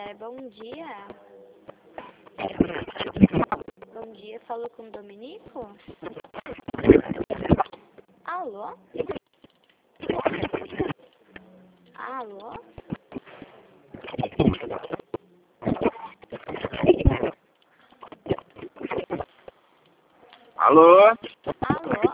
Bom dia. Bom dia, falou com o Dominico? Alô? Alô? Alô? Alô?